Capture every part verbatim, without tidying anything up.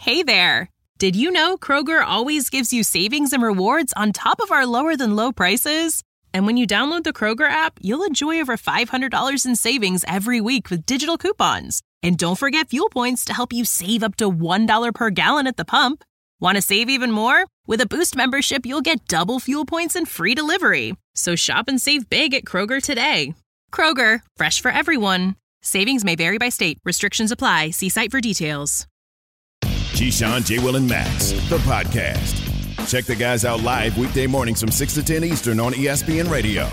Hey there! Did you know Kroger always gives you savings and rewards on top of our lower-than-low prices? And when you download the Kroger app, you'll enjoy over five hundred dollars in savings every week with digital coupons. And don't forget fuel points to help you save up to one dollar per gallon at the pump. Want to save even more? With a Boost membership, you'll get double fuel points and free delivery. So shop and save big at Kroger today. Kroger, fresh for everyone. Savings may vary by state. Restrictions apply. See site for details. Keyshawn, J. Will, and Max, the podcast. Check the guys out live weekday mornings from six to ten Eastern on E S P N Radio.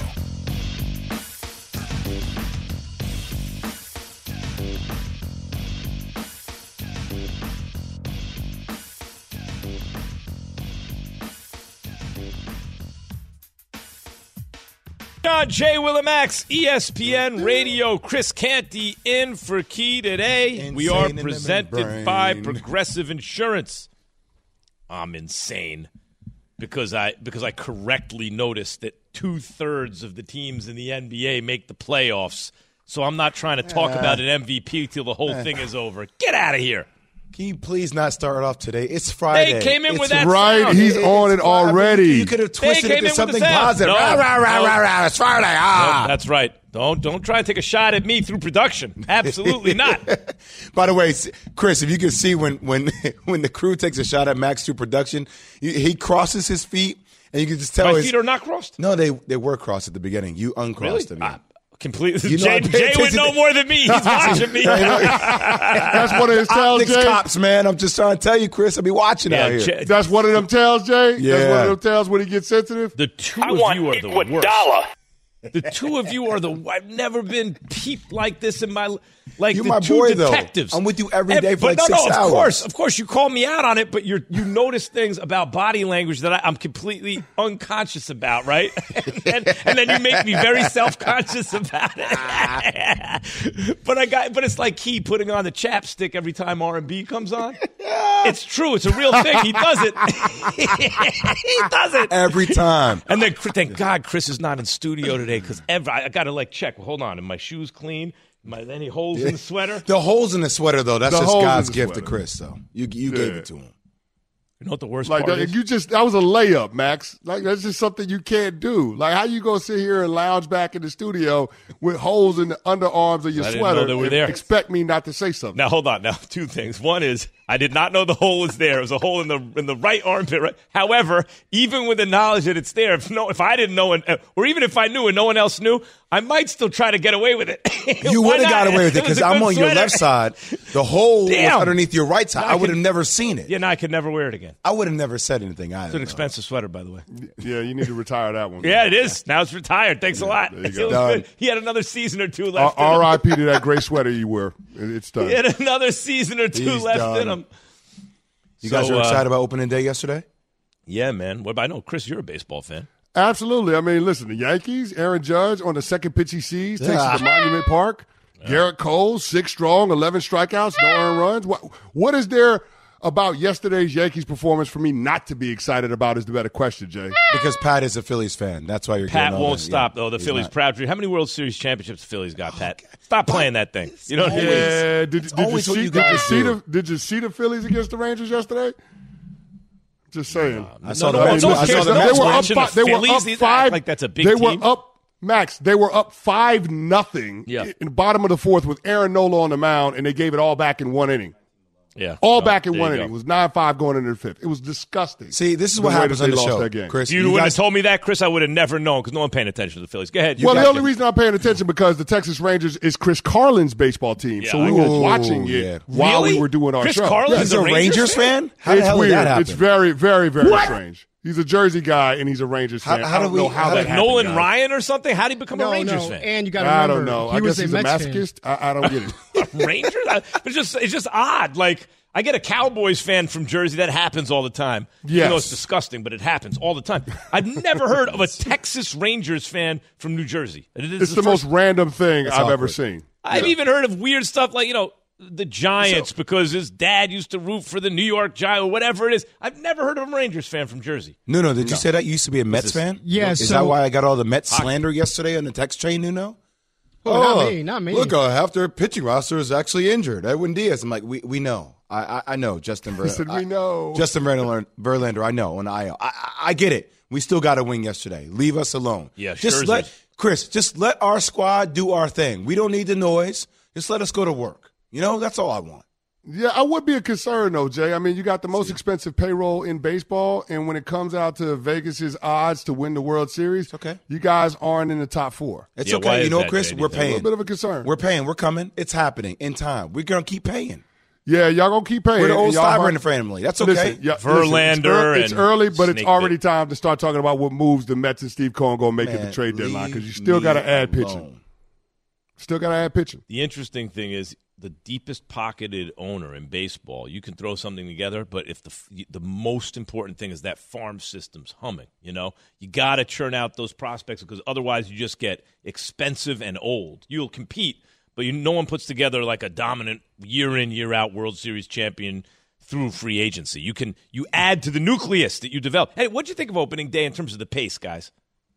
John, Jay, Will, and Max, E S P N Radio. Chris Canty in for Key today. Insane we are presented by Progressive Insurance. I'm insane because I because I correctly noticed that two-thirds of the teams in the N B A make the playoffs. So I'm not trying to talk uh, about an M V P till the whole uh, thing is over. Get out of here. Can you please not start off today? It's Friday. They came in it's with that right. sound. He's it, on it already. I mean, you could have twisted it to something positive. No, rah, rah, rah, no. rah, rah. It's Friday. Ah. No, that's right. Don't don't try and take a shot at me through production. Absolutely not. By the way, Chris, if you can see when when when the crew takes a shot at Max through production, he crosses his feet, and you can just tell my his feet are not crossed. No, they they were crossed at the beginning. You uncrossed really? them. Uh, Completely. You know, Jay, Jay would know more than me. He's watching me. That's one of his tells, Optics Jay. Cops, man. I'm just trying to tell you, Chris. I'll be watching yeah, out here. Jay, That's one of them tells, Jay? Yeah. That's one of them tells when he gets sensitive? The two I of want you are the worst. Dollar. The two of you are the. I've never been peeped like this in my. Like You're the my two boy, detectives. though. I'm with you every day for but like no, six no, hours. Of course, of course, you call me out on it, but you you notice things about body language that I, I'm completely unconscious about, right? and, and then you make me very self conscious about it. but I got, but it's like Key putting on the chapstick every time R and B comes on. It's true. It's a real thing. He does it. he does it every time. And then thank God Chris is not in studio today because I, I got to like check. Well, hold on, are my shoes clean? My, any holes in the sweater? The holes in the sweater, though, that's The just holes God's in the gift sweater. to Chris, though. You you Yeah. gave it to him. You know what the worst Like part that, is? you just that was a layup, Max. Like that's just something you can't do. Like how you gonna sit here and lounge back in the studio with holes in the underarms of your I didn't sweater know they were and there. expect me not to say something? Now hold on. Now two things. One is I did not know the hole was there. It was a hole in the in the right armpit. Right? However, even with the knowledge that it's there, if no, if I didn't know, and, or even if I knew and no one else knew, I might still try to get away with it. You would have got away with it because I'm on sweater. your left side. The hole Damn. was underneath your right side. No, I, I would could- have never seen it. Yeah, no, I could never wear it again. I would have never said anything either. It's an though. expensive sweater, by the way. Yeah, you need to retire that one. Yeah, it is. Now it's retired. Thanks a lot. there you It go. was Done. good. He had another season or two left. in him. R I P to that gray sweater you wear. It- It's done. He had another season or two He's left done. in him. You So, guys are uh, excited about opening day yesterday? Yeah, man. Well, I know, Chris, you're a baseball fan. Absolutely. I mean, listen, the Yankees, Aaron Judge on the second pitch he sees, takes Ah. it to Monument Park. Garrett Cole, six strong, eleven strikeouts, no earned runs. What, what is there about yesterday's Yankees performance for me not to be excited about is the better question, Jay. Because Pat is a Phillies fan. That's why you're Pat getting all won't that. stop, Yeah, though. The he's Phillies not. proud dream. How many World Series championships the Phillies got, Pat? Stop playing that thing. You know what I mean? Yeah. Did, did, you always what see, you did, you guys see do. the, did you see the Phillies against the Rangers yesterday? Just saying. I saw No, the no, Mets. no, I saw no, the no, Mets. They were up watching the five. They were Phillies, up they act five. like that's a big They team. were up, Max. They were up five nothing Yeah. in the bottom of the fourth with Aaron Nola on the mound, and they gave it all back in one inning. Yeah. All Oh, back in there one you inning. go. It was nine five going into the fifth. It was disgusting. See, this is The what way happens that on they the lost show, that game. Chris. If you, you would guys- have told me that, Chris, I would have never known because no one paying attention to the Phillies. Go ahead. You Well, got the it. only reason I'm paying attention because the Texas Rangers is Chris Carlin's baseball team. Yeah, so I we got were you. watching Ooh, it yeah. while Really? we were doing our Chris show. Carlin Yeah, is He's a a Rangers Rangers fan? fan? How the it's hell weird. did that happen? It's very, very, very strange. He's a Jersey guy, and he's a Rangers How- fan. how I do don't we- know how, how that did- happened. Nolan guys. Ryan or something? How did he become No, a Rangers no, fan? and you got to I remember, don't know. he I was guess a he's a Mets fan. masochist. I, I don't get it. Rangers? I- It's just it's just odd. Like I get a Cowboys fan from Jersey. That happens all the time. Yes. Even though it's disgusting, but it happens all the time. I've never heard of a Texas Rangers fan from New Jersey. It is It's the first- most random thing That's I've awkward. ever seen. I've even heard of weird stuff like, you know, the Giants because his dad used to root for the New York Giants or whatever it is. I've never heard of a Rangers fan from Jersey. No, no. Did you say that you used to be a Mets is- fan? Yeah, Is so- that why I got all the Mets slander yesterday on the text chain, Nuno? Oh, not me, not me. Look, uh, half their pitching roster is actually injured. Edwin Diaz. I'm like, we we know. I I, I know, Justin Verlander. He said, we know. I, Justin Verlander, Verlander, I know, and I, I I I get it. We still got to win yesterday. Leave us alone. Yeah, just sure let is. Chris. Just let our squad do our thing. We don't need the noise. Just let us go to work. You know, that's all I want. Yeah, I would be a concern, though, Jay. I mean, you got the most expensive payroll in baseball, and when it comes out to Vegas's odds to win the World Series, okay, you guys aren't in the top four. It's yeah, okay. You know, that, Chris, Jay? we're paying. A little bit of a concern. We're paying. We're coming. It's happening in time. We're going to keep paying. Yeah, y'all going to keep paying. We're the old Y'all Steiber are- in the family. That's okay. Listen, yeah, Verlander listen, it's, early, it's and early, but it's Snake already Bit. time to start talking about what moves the Mets and Steve Cohen going to make at the Man, trade deadline because you leave still got to me add alone. pitching. Still got to add pitching. The interesting thing is the deepest pocketed owner in baseball. You can throw something together, but if the the most important thing is that farm system's humming, you know, you got to churn out those prospects because otherwise you just get expensive and old. You'll compete, but you, no one puts together like a dominant year in year out World Series champion through free agency. You can you add to the nucleus that you develop. Hey, what'd you think of opening day in terms of the pace, guys?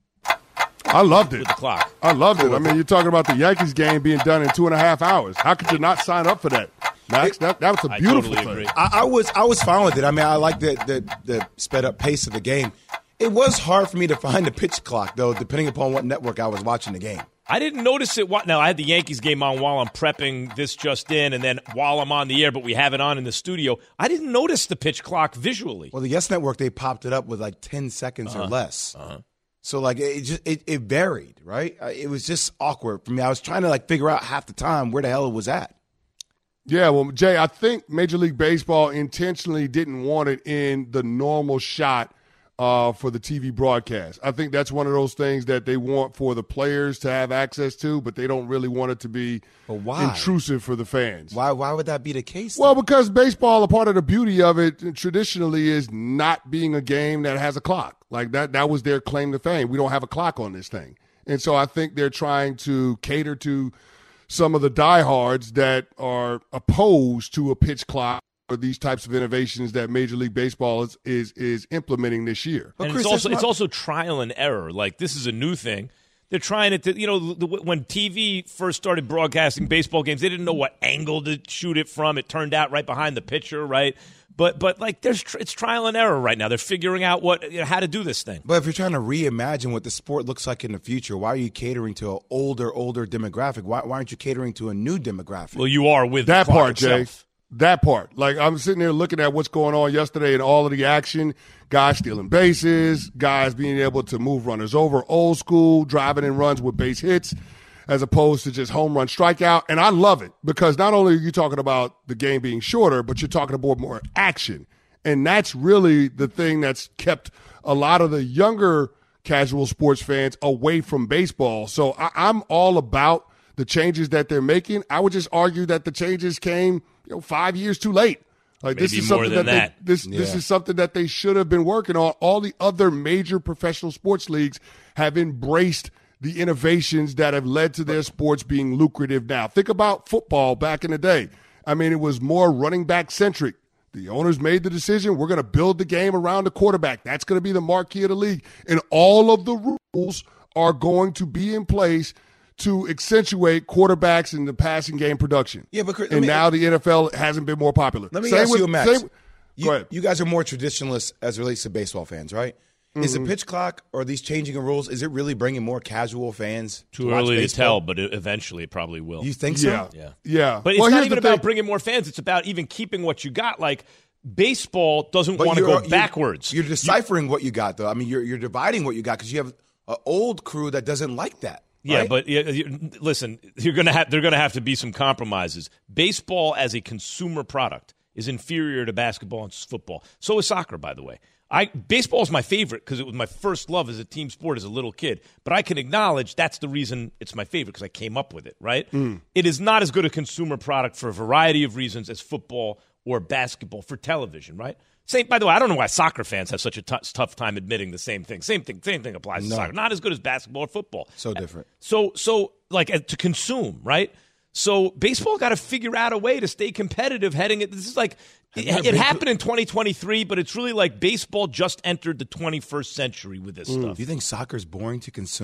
I loved it. With the clock. I loved it. I mean, you're talking about the Yankees game being done in two and a half hours. How could you not sign up for that, Max? That, that was a I beautiful totally thing. agree. I, I was I was fine with it. I mean, I like the, the the sped up pace of the game. It was hard for me to find the pitch clock, though, depending upon what network I was watching the game. I didn't notice it. Now, I had the Yankees game on while I'm prepping this just in, and then while I'm on the air, but we have it on in the studio. I didn't notice the pitch clock visually. Well, the Yes Network, they popped it up with like ten seconds Uh-huh. or less. Uh-huh. So, like, it just it, it varied, right? Uh, It was just awkward for me. I was trying to, like, figure out half the time where the hell it was at. Yeah, well, Jay, I think Major League Baseball intentionally didn't want it in the normal shot uh, for the T V broadcast. I think that's one of those things that they want for the players to have access to, but they don't really want it to be But why? intrusive for the fans. Why Why would that be the case? Well, then? because baseball, a part of the beauty of it traditionally is not being a game that has a clock. Like that, that was their claim to fame. We don't have a clock on this thing. And so I think they're trying to cater to some of the diehards that are opposed to a pitch clock or these types of innovations that Major League Baseball is is, is implementing this year. But And Chris, it's also that's it's not- also trial and error. Like this is a new thing. They're trying it to, you know, the, when T V first started broadcasting baseball games, they didn't know what angle to shoot it from. It turned out right behind the pitcher, right? But but like there's tr- it's trial and error right now. They're figuring out what you know, how to do this thing. But if you're trying to reimagine what the sport looks like in the future, why are you catering to an older, older demographic? Why, why aren't you catering to a new demographic? Well, you are with That the clock part, Jay. itself. That part. Like, I'm sitting there looking at what's going on yesterday and all of the action. Guys stealing bases, guys being able to move runners over, old school, driving in runs with base hits, as opposed to just home run strikeout. And I love it because not only are you talking about the game being shorter, but you're talking about more action. And that's really the thing that's kept a lot of the younger casual sports fans away from baseball. So I, I'm all about the changes that they're making. I would just argue that the changes came, you know, five years too late. Like this Maybe is more something than that, that. They, this this Yeah. is something that they should have been working on. All the other major professional sports leagues have embraced the innovations that have led to their sports being lucrative now. Think about football back in the day. I mean, it was more running back centric. The owners made the decision, we're going to build the game around the quarterback. That's going to be the marquee of the league. And all of the rules are going to be in place to accentuate quarterbacks in the passing game production. Yeah, but Chris, let and me- now the N F L hasn't been more popular. Let me Same ask with- you, Max. same- you, go ahead. you guys are more traditionalists as it relates to baseball fans, right? Is Mm-hmm. the pitch clock or these changing of rules, is it really bringing more casual fans Too watch early to baseball? tell, but it, eventually it probably will. You think so? Yeah. Yeah. Yeah. But it's Well, not here's even the about thing. bringing more fans. It's about even keeping what you got. Like baseball doesn't But want to you're- go you're- backwards. You're deciphering what you got, though. I mean, you're you're dividing what you got because you have an old crew that doesn't like that. Yeah, right? but yeah, you- listen, you're gonna have. They're gonna have to be some compromises. Baseball as a consumer product is inferior to basketball and football. So is soccer, by the way. I baseball is my favorite because it was my first love as a team sport as a little kid. But I can acknowledge that's the reason it's my favorite because I came up with it. Right? Mm. It is not as good a consumer product for a variety of reasons as football or basketball for television. Right? Same. By the way, I don't know why soccer fans have such a t- tough time admitting the same thing. Same thing. Same thing applies to No. soccer. Not as good as basketball or football. So different. So, so like uh, to consume, right? So baseball got to figure out a way to stay competitive heading it. This is like it, you ever it been to- happened in twenty twenty-three, but it's really like baseball just entered the twenty-first century with this stuff. Do you think soccer's boring to consume?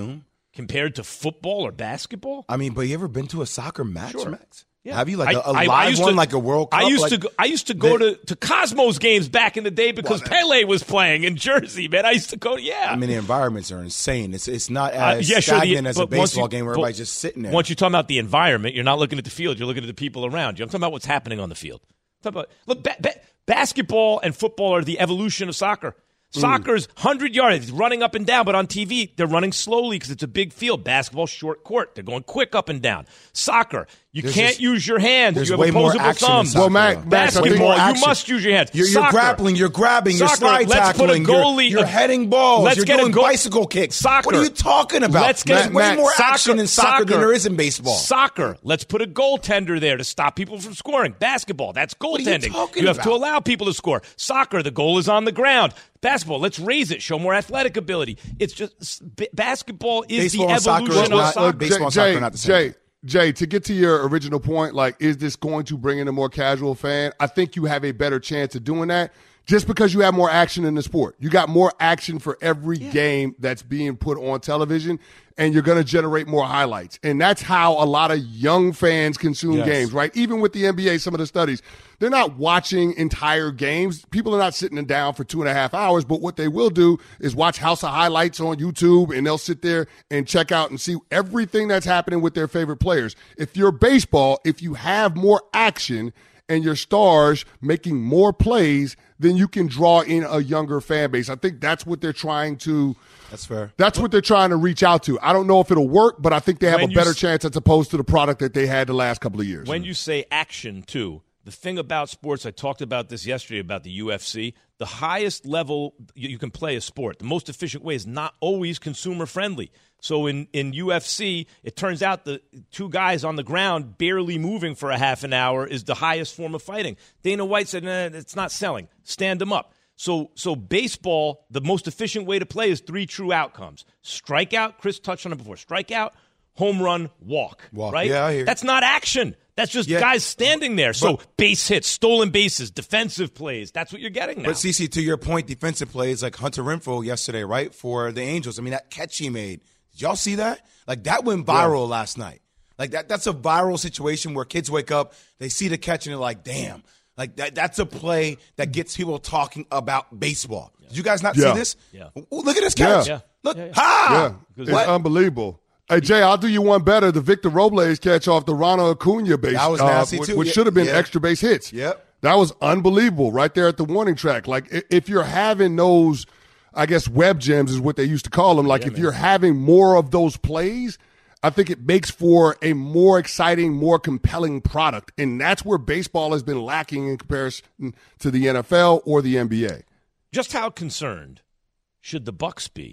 compared to football or basketball? I mean, but you ever been to a soccer match, Sure. Max? Yeah. Have you like a, a I, live I used one, to, like a World Cup? I used like, to go, I used to go they, to, to Cosmos games back in the day because well, Pele was playing in Jersey, man. I used to go, yeah. I mean, the environments are insane. It's it's not Uh, as yeah, sure, the- stagnant as a but once baseball you- game where but everybody's just sitting there. Once you're talking about the environment, you're not looking at the field. You're looking at the people around you. I'm talking about what's happening on the field. I'm talking about, look, ba- ba- basketball and football are the evolution of soccer. Soccer's one hundred yards, running up and down, but on T V, they're running slowly because it's a big field. Basketball, short court. They're going quick up and down. Soccer, you There's can't just- use your hands. there's You have way more opposable action in thumbs. soccer, Well, Mac- though. Max, I think- Basketball, you action. must use your hands. You're, you're Soccer, grappling, you're grabbing, you're Soccer, slide let's put a tackling, you're- goalie- you're, heading balls, Let's you're get a doing goal- bicycle kicks. Soccer. What are you talking about? Let's get- There's way Matt, more soccer- action in soccer, soccer. than there is in baseball. Soccer, let's put a goaltender there to stop people from scoring. Basketball, that's are you goaltending. talking You have to about? allow people to score. Soccer, the goal is on the ground. Basketball, let's raise it, show more athletic ability. It's just b- basketball is Baseball the and soccer evolution is of not- soccer. baseball and Jay, soccer are not the same. Jay, Jay, to get to your original point, like, is this going to bring in a more casual fan? I think you have a better chance of doing that just because you have more action in the sport. You got more action for every yeah. game that's being put on television, and you're going to generate more highlights. And that's how a lot of young fans consume yes. games, right? Even with the N B A, some of the studies, they're not watching entire games. People are not sitting down for two and a half hours, but what they will do is watch House of Highlights on YouTube, and they'll sit there and check out and see everything that's happening with their favorite players. If you're baseball, if you have more action and your stars making more plays, then you can draw in a younger fan base. I think that's what they're trying to That's fair. That's what they're trying to reach out to. I don't know if it'll work, but I think they have When a you better s- chance as opposed to the product that they had the last couple of years. When you say action, too, the thing about sports, I talked about this yesterday about the U F C, the highest level you you can play a sport, the most efficient way is not always consumer friendly. So in, in U F C, it turns out the two guys on the ground barely moving for a half an hour is the highest form of fighting. Dana White said, nah, it's not selling. Stand them up. So so baseball, the most efficient way to play is three true outcomes. Strikeout, Chris touched on it before. Strikeout, home run, walk. Walk. Right? Yeah, I hear you. That's not action. That's just Yeah. guys standing there. So But- base hits, stolen bases, defensive plays. That's what you're getting now. But Cece, to your point, defensive plays like Hunter Renfroe yesterday, right, for the Angels. I mean, that catch he made. Did y'all see that? Like, that went viral yeah. last night. Like, that that's a viral situation where kids wake up, they see the catch, and they're like, damn. Like, that that's a play that gets people talking about baseball. Yeah. Did you guys not Yeah. see this? Yeah. Ooh, look at this catch. Yeah. Look. Yeah, yeah. Ha! Yeah, it's unbelievable. Hey, Jay, I'll do you one better. The Victor Robles catch off the Ronald Acuna base, That was uh, nasty, which, too. which Yeah. should have been Yeah. extra base hits. Yep. That was unbelievable right there at the warning track. Like, i- if you're having those, I guess web gems is what they used to call them. Like, Yeah, if man. you're having more of those plays, I think it makes for a more exciting, more compelling product. And that's where baseball has been lacking in comparison to the N F L or the N B A. Just how concerned should the Bucks be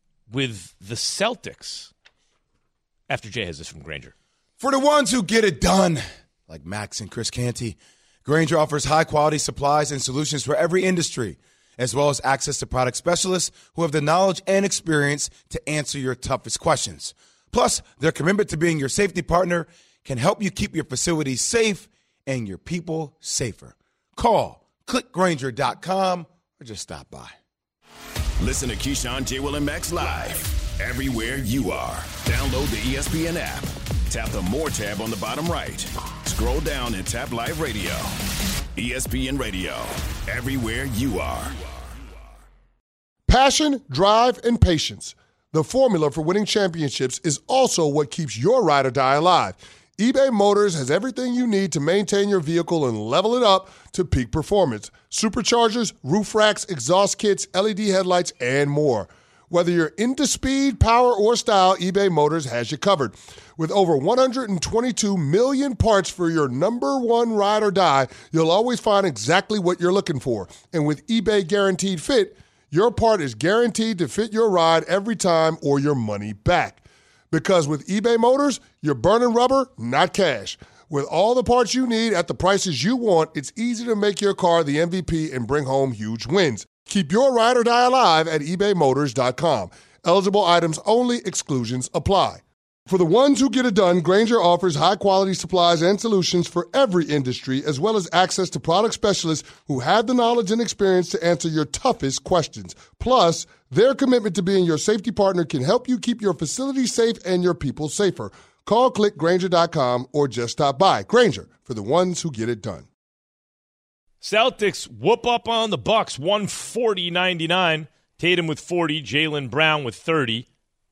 with the Celtics after Jay has this from Granger? For the ones who get it done, like Max and Chris Canty, Granger offers high-quality supplies and solutions for every industry, as well as access to product specialists who have the knowledge and experience to answer your toughest questions. Plus, their commitment to being your safety partner can help you keep your facilities safe and your people safer. Call, click Granger dot com, or just stop by. Listen to Keyshawn, J. Will, and Max live everywhere you are. Download the E S P N app. Tap the More tab on the bottom right. Scroll down and tap Live Radio. E S P N Radio. Everywhere you are. Passion, drive, and patience. The formula for winning championships is also what keeps your ride or die alive. eBay Motors has everything you need to maintain your vehicle and level it up to peak performance. Superchargers, roof racks, exhaust kits, L E D headlights, and more. Whether you're into speed, power, or style, eBay Motors has you covered. With over one hundred twenty-two million parts for your number one ride or die, you'll always find exactly what you're looking for. And with eBay Guaranteed Fit, your part is guaranteed to fit your ride every time or your money back. Because with eBay Motors, you're burning rubber, not cash. With all the parts you need at the prices you want, it's easy to make your car the M V P and bring home huge wins. Keep your ride or die alive at ebay motors dot com. Eligible items only. Exclusions apply. For the ones who get it done, Grainger offers high-quality supplies and solutions for every industry, as well as access to product specialists who have the knowledge and experience to answer your toughest questions. Plus, their commitment to being your safety partner can help you keep your facility safe and your people safer. Call, click Grainger dot com, or just stop by. Grainger, for the ones who get it done. Celtics whoop up on the Bucks, one forty ninety-nine. Tatum with forty, Jaylen Brown with thirty.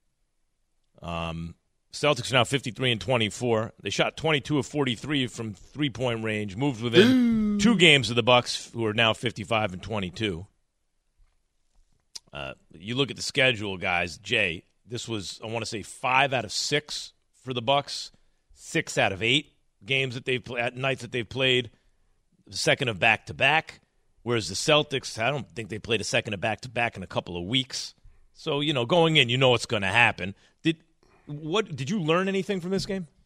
Um... Celtics are now fifty-three and twenty-four. They shot twenty-two of forty-three from three-point range, moved within Ooh. two games of the Bucks, who are now fifty-five and twenty-two. Uh, you look at the schedule, guys. Jay, this was, I want to say, five out of six for the Bucks, six out of eight games that they've played, nights that they've played, the second of back-to-back, whereas the Celtics, I don't think they played a second of back-to-back in a couple of weeks. So, you know, going in, you know what's going to happen. Did What did you learn anything from this game?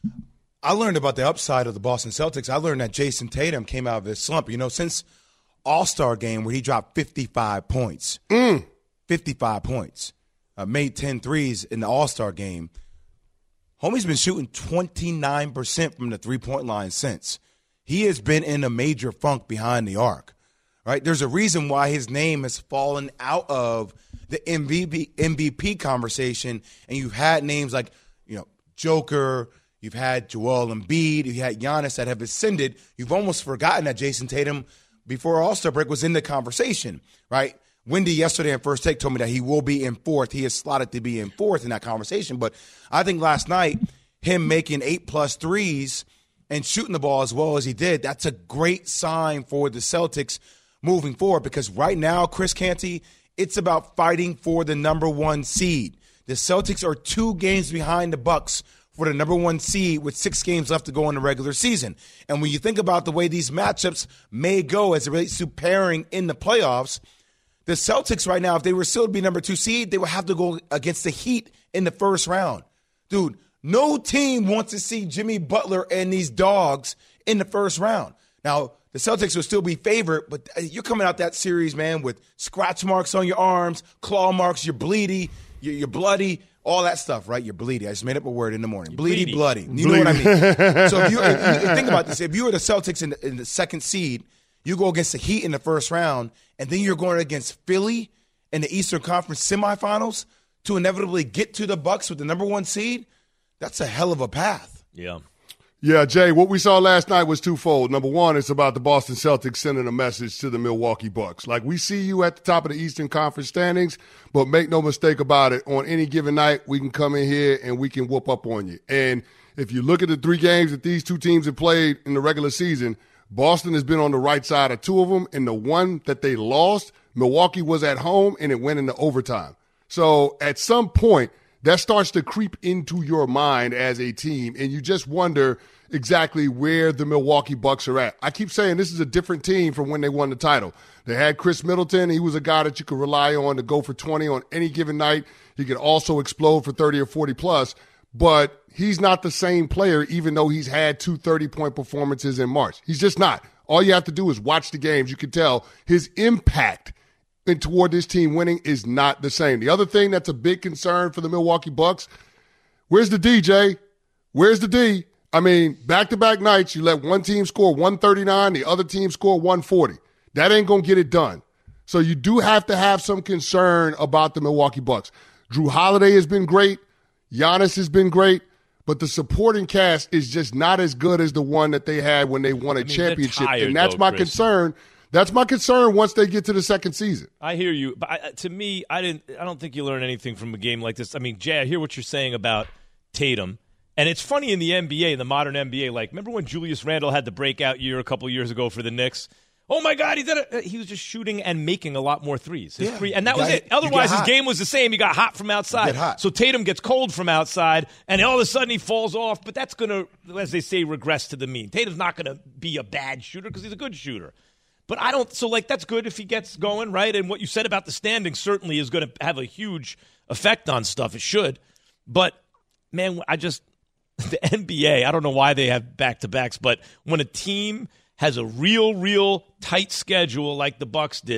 I learned about the upside of the Boston Celtics. I learned that Jason Tatum came out of his slump. You know, since All-Star game where he dropped fifty-five points, mm. fifty-five points, uh, made ten threes in the All-Star game. Homie's been shooting twenty-nine percent from the three-point line since. He has been in a major funk behind the arc. Right? There's a reason why his name has fallen out of the M V P M V P conversation, and you've had names like, you know, Joker, you've had Joel Embiid, you've had Giannis that have ascended. You've almost forgotten that Jason Tatum, before All-Star break, was in the conversation, right? Wendy yesterday in First Take told me that he will be in fourth. He is slotted to be in fourth in that conversation. But I think last night, him making eight-plus threes and shooting the ball as well as he did, that's a great sign for the Celtics moving forward, because right now, Chris Canty, it's about fighting for the number one seed. The Celtics are two games behind the Bucks for the number one seed with six games left to go in the regular season. And when you think about the way these matchups may go as it relates to pairing in the playoffs, the Celtics right now, if they were still to be number two seed, they would have to go against the Heat in the first round. Dude, no team wants to see Jimmy Butler and these dogs in the first round. Now, the Celtics will still be favored, but you're coming out that series, man, with scratch marks on your arms, claw marks, you're bleedy, you're, you're bloody, all that stuff, right? You're bleedy. I just made up a word in the morning. Bleedy, bleedy. bloody. You Bleedy. know what I mean? So if you, if you think about this, if you were the Celtics in the, in the second seed, you go against the Heat in the first round, and then you're going against Philly in the Eastern Conference semifinals to inevitably get to the Bucks with the number one seed, that's a hell of a path. Yeah. Yeah, Jay, what we saw last night was twofold. Number one, it's about the Boston Celtics sending a message to the Milwaukee Bucks. Like, we see you at the top of the Eastern Conference standings, but make no mistake about it, on any given night, we can come in here and we can whoop up on you. And if you look at the three games that these two teams have played in the regular season, Boston has been on the right side of two of them, and the one that they lost, Milwaukee was at home, and it went into overtime. So at some point, that starts to creep into your mind as a team, and you just wonder exactly where the Milwaukee Bucks are at. I keep saying this is a different team from when they won the title. They had Chris Middleton. He was a guy that you could rely on to go for twenty on any given night. He could also explode for thirty or forty plus, but he's not the same player, even though he's had two thirty-point performances in March. He's just not. All you have to do is watch the games. You can tell his impact and toward this team winning is not the same. The other thing that's a big concern for the Milwaukee Bucks, where's the D J? Where's the D? I mean, back-to-back nights, you let one team score one thirty-nine, the other team score one forty. That ain't going to get it done. So you do have to have some concern about the Milwaukee Bucks. Drew Holiday has been great. Giannis has been great. But the supporting cast is just not as good as the one that they had when they won a I mean, championship. Tired, and that's though, my Chris. concern. That's my concern once they get to the second season. I hear you, but I, to me, I didn't. I don't think you learn anything from a game like this. I mean, Jay, I hear what you're saying about Tatum, and it's funny in the N B A, the modern N B A. Like, remember when Julius Randle had the breakout year a couple years ago for the Knicks? Oh my God, he did it! He was just shooting and making a lot more threes. His yeah, free, and that got, was it. Otherwise, his game was the same. He got hot from outside. Hot. So Tatum gets cold from outside, and all of a sudden he falls off. But that's going to, as they say, regress to the mean. Tatum's not going to be a bad shooter because he's a good shooter. But I don't – so, like, that's good if he gets going, right? And what you said about the standings certainly is going to have a huge effect on stuff. It should. But, man, I just – the N B A, I don't know why they have back-to-backs, but when a team has a real, real tight schedule like the Bucks did,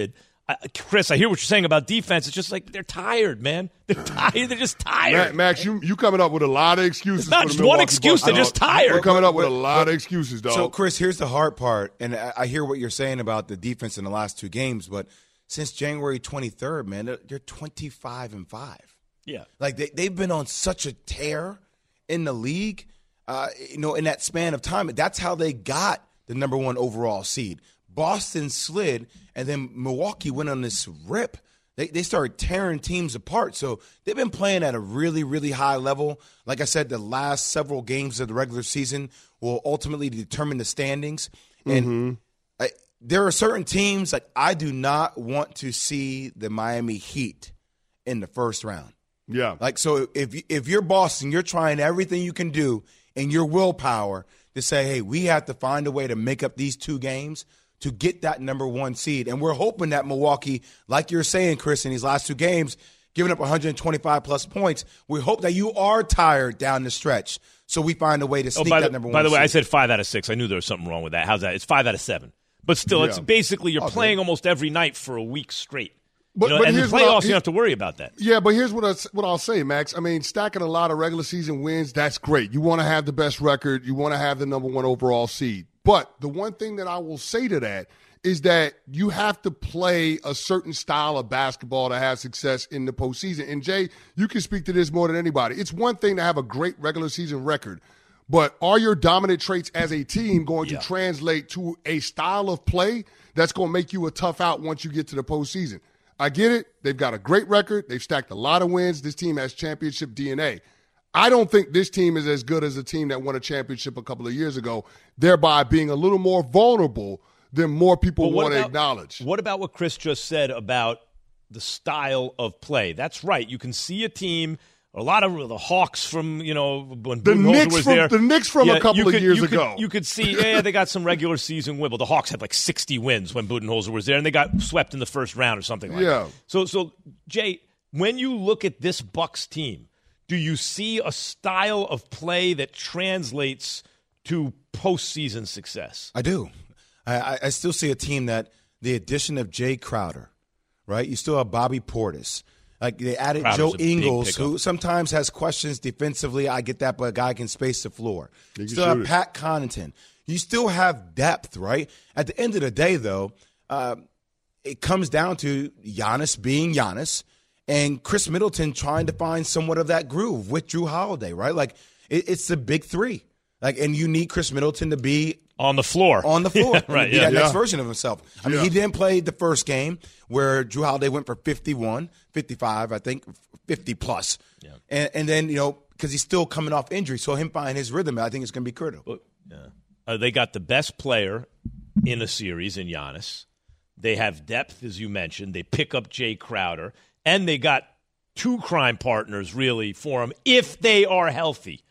Uh, Chris, I hear what you're saying about defense. It's just like they're tired, man. They're tired. They're just tired. Max, you you coming up with a lot of excuses. It's not for the just one Milwaukee excuse. Bucks, They're dog. just tired. You're coming up with But- a lot but- of excuses, dog. So, Chris, here's the hard part, and I, I hear what you're saying about the defense in the last two games, but since January twenty-third, man, they're, they're twenty-five and five. Yeah. Like, they, they've been on such a tear in the league, uh, you know, in that span of time. That's how they got the number one overall seed. Boston slid, and then Milwaukee went on this rip. They they started tearing teams apart. So they've been playing at a really, really high level. Like I said, the last several games of the regular season will ultimately determine the standings. And Mm-hmm. I, there are certain teams, like I do not want to see the Miami Heat in the first round. yeah. Like, so if if you're Boston, you're trying everything you can do in your willpower to say, hey, we have to find a way to make up these two games to get that number one seed. And we're hoping that Milwaukee, like you're saying, Chris, in these last two games, giving up one hundred twenty-five plus points, we hope that you are tired down the stretch so we find a way to Oh, sneak by that the, number one by the way, seed. I said five out of six. I knew there was something wrong with that. How's that? It's five out of seven. But still, it's Yeah. basically you're Okay. playing almost every night for a week straight. But- You know, but and the here's what I'll- playoffs, you here- don't have to worry about that. Yeah, but here's what I, what I'll say, Max. I mean, stacking a lot of regular season wins, that's great. You want to have the best record. You want to have the number one overall seed. But the one thing that I will say to that is that you have to play a certain style of basketball to have success in the postseason. And, Jay, you can speak to this more than anybody. It's one thing to have a great regular season record, but are your dominant traits as a team going Yeah. to translate to a style of play that's going to make you a tough out once you get to the postseason? I get it. They've got a great record. They've stacked a lot of wins. This team has championship D N A. I don't think this team is as good as a team that won a championship a couple of years ago, thereby being a little more vulnerable than more people But what want to about- acknowledge. What about what Chris just said about the style of play? That's right. You can see a team, a lot of the Hawks from, you know, when The Budenholzer Knicks was from- there. the Knicks from a couple you of could- years you could- ago. You could see, yeah, they got some regular season win. Well, the Hawks had like sixty wins when Budenholzer was there, and they got swept in the first round or something like Yeah. that. So, so Jay, when you look at this Bucks team, do you see a style of play that translates to postseason success? I do. I, I- I still see a team that the addition of Jay Crowder, right? You still have Bobby Portis. Like they added Crowder's Joe a big Ingles, pickup. who sometimes has questions defensively. I get that, but a guy can space the floor. He You can still have shoot it. Pat Connaughton. You still have depth, right? At the end of the day, though, uh, it comes down to Giannis being Giannis and Chris Middleton trying to find somewhat of that groove with Drew Holiday, right? Like it, it's the big three. Like, and you need Chris Middleton to be On the floor. on the floor, Yeah, right, be yeah. that next Yeah. version of himself. I mean, Yeah. he didn't play the first game where Drew Holiday went for fifty-one, fifty-five, I think, fifty plus. Yeah. And, and then, you know, because he's still coming off injury, so him finding his rhythm, I think it's going to be critical. But, yeah. Uh, they got the best player in a series in Giannis. They have depth, as you mentioned. They pick up Jay Crowder, and they got two crime partners, really, for him, if they are healthy.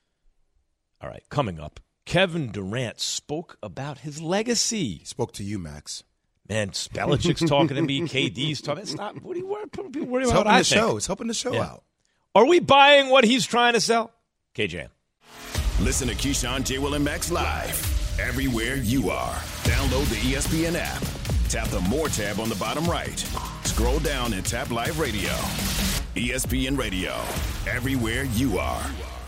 All right, coming up, Kevin Durant spoke about his legacy. He spoke to you, Max. Man, Belichick's talking to me, K D's talking. Stop. What are you worried, people worried It's about? helping What I the think? show. It's helping the show Yeah. out. Are we buying what he's trying to sell? K J M. Listen to Keyshawn, J. Will, and Max live everywhere you are. Download the E S P N app. Tap the More tab on the bottom right. Scroll down and tap Live Radio. E S P N Radio, everywhere you are.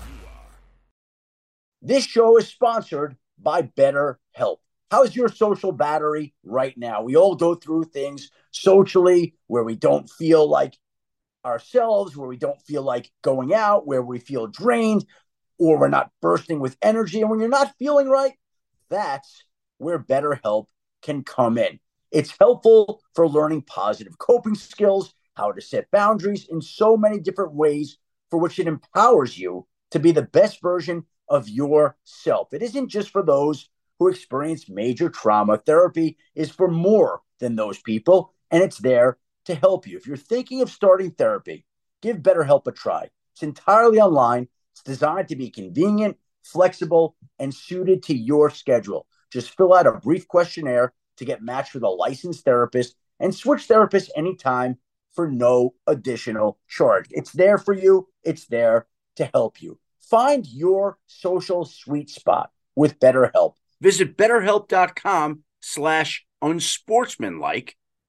This show is sponsored by BetterHelp. How's your social battery right now? We all go through things socially where we don't feel like ourselves, where we don't feel like going out, where we feel drained, or we're not bursting with energy. And when you're not feeling right, that's where BetterHelp can come in. It's helpful for learning positive coping skills, how to set boundaries in so many different ways for which it empowers you to be the best version of yourself. It isn't just for those who experience major trauma. Therapy is for more than those people, and it's there to help you. If you're thinking of starting therapy, give BetterHelp a try. It's entirely online. It's designed to be convenient, flexible, and suited to your schedule. Just fill out a brief questionnaire to get matched with a licensed therapist and switch therapists anytime for no additional charge. It's there for you. It's there to help you. Find your social sweet spot with BetterHelp. Visit betterhelp.com slash unsportsmanlike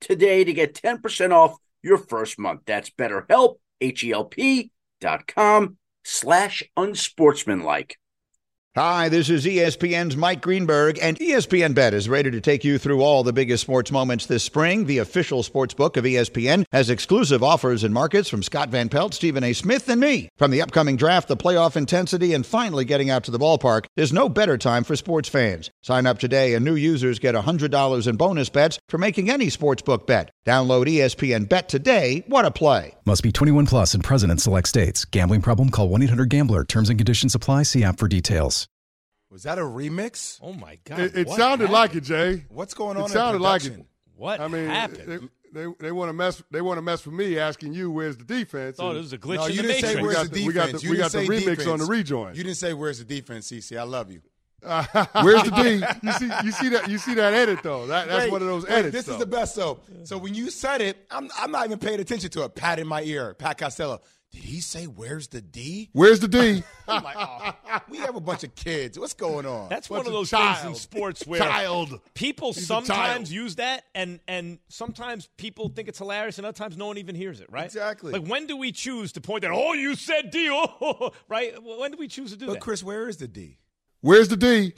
today to get ten percent off your first month. That's BetterHelp, H-E-L-P dot com slash unsportsmanlike. Hi, this is E S P N's Mike Greenberg, and E S P N Bet is ready to take you through all the biggest sports moments this spring. The official sports book of E S P N has exclusive offers and markets from Scott Van Pelt, Stephen A. Smith, and me. From the upcoming draft, the playoff intensity, and finally getting out to the ballpark, there's no better time for sports fans. Sign up today, and new users get one hundred dollars in bonus bets for making any sportsbook bet. Download E S P N Bet today. What a play. Must be twenty-one plus and present in select states. Gambling problem? Call one eight hundred gambler. Terms and conditions apply. See app for details. Was that a remix? Oh, my God. It, it sounded happened? like it, Jay. What's going on It sounded in like production? it. What I mean, happened? they, they, they want to mess. They want to mess with me, asking you where's the defense. Oh, and- it was a glitch No, in you the didn't say matrix. where's got the the- we got defense. the- You we didn't got the say remix defense. on the rejoin. You didn't say where's the defense, Cece. I love you. Where's the D? You see, you see that? You see that edit though? That, that's Wait, one of those wait, edits. This though. is the best, though. So when you said it, I'm, I'm not even paying attention to it. Pat in my ear. Pat Costello. Did he say where's the D? Where's the D? I'm like, oh, we have a bunch of kids. What's going on? That's What's one of a those child? things in sports where Child. people He's a sometimes child. use that, and and sometimes people think it's hilarious, and other times no one even hears it, right? Exactly. Like, when do we choose to point out, oh, you said D, oh, right? When do we choose to do But that? Chris, where is the D? Where's the D?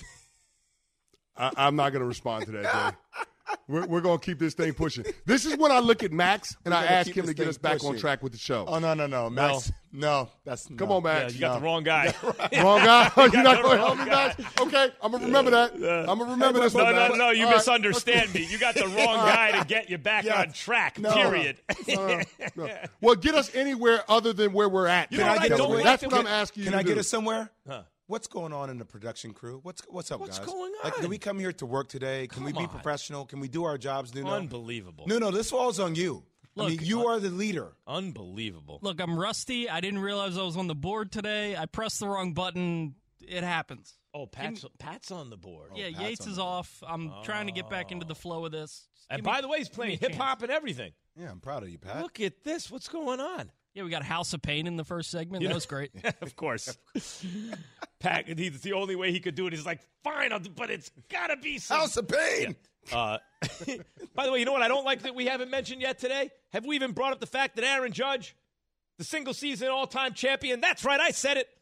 I, I'm not going to respond to that, Jay. We're, we're going to keep this thing pushing. This is when I look at Max and We're I gonna ask keep him to this get thing us back on pushing. track with the show. Oh, no, no, no. Max, no. That's Come no. on, Yeah, Max. you got No. the wrong guy. Wrong guy? You You're got not the going to wrong help me, guy. Max? Okay, I'm going to remember that. I'm going to remember this No, one, no, Max. no, you All right. misunderstand me. You got the wrong guy to get you back Yeah. on track, No. period. Uh, no. Well, get us anywhere other than where we're at. You know Can what I I get don't us- like That's that what we- I'm asking you Can to I do. get us somewhere? Huh. What's going on in the production crew? What's what's up, What's guys? going Like, on? do we come here to work today? Can we Come be on. professional? Can we do our jobs? Nuno? Unbelievable. No, no, this falls on you. I Look, mean, you are the leader. Unbelievable. Look, I'm rusty. I didn't realize I was on the board today. I pressed the wrong button. It happens. Oh, Pat's, Pat's on the board. yeah, Pat's Yates on is the board. off. I'm trying to get back into the flow of this. Just And give me- by the way, he's give me playing a chance. hip hop and everything. Yeah, I'm proud of you, Pat. Look at this. What's going on? Yeah, we got House of Pain in the first segment. You that know- was great. of course. Pat, he's the only way he could do it. He's like, fine, I'll do, but it's got to be some. House of Pain. Uh, by the way, you know what I don't like that we haven't mentioned yet today? Have we even brought up the fact that Aaron Judge, the single season all-time champion, that's right, I said it,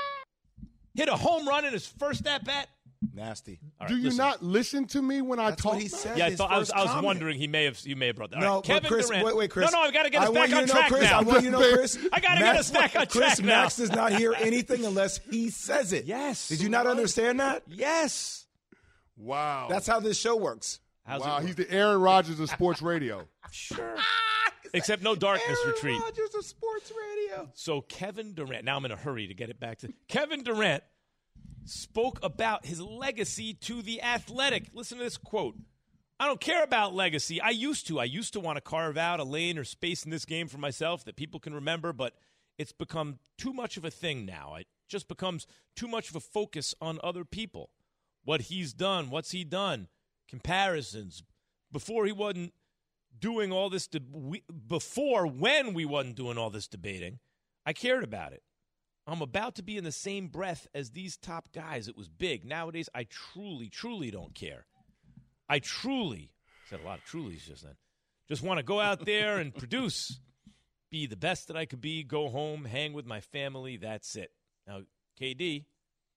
hit a home run in his first at-bat? Nasty. All Do right, you listen. not listen to me when I That's talk? what he said. Yeah, I, his thought, I was, first I was comment. wondering he may have you may have brought that. All No, right, but Kevin Chris, Durant. wait, wait, Chris. No, no, I've got to get I us want back you on to know, track Chris, now. I want you to know, Chris. I gotta get Max- us back on Chris, track now. Max does not hear anything unless he says it. Yes. Did you not understand that? Yes. Wow. That's how this show works. How's wow. it work? He's the Aaron Rodgers of sports radio. Sure. Except no darkness Aaron retreat. Rodgers of sports radio. So Kevin Durant, now I'm in a hurry to get it back to Kevin Durant spoke about his legacy to The Athletic. Listen to this quote. I don't care about legacy. I used to. I used to want to carve out a lane or space in this game for myself that people can remember, but it's become too much of a thing now. It just becomes too much of a focus on other people. What he's done, what's he done, comparisons. Before he wasn't doing all this, de- we, before when we wasn't doing all this debating, I cared about it. I'm about to be in the same breath as these top guys. It was big. Nowadays, I truly, truly don't care. I truly, said a lot of trulies just then, just want to go out there and produce, be the best that I could be, go home, hang with my family. That's it. Now, K D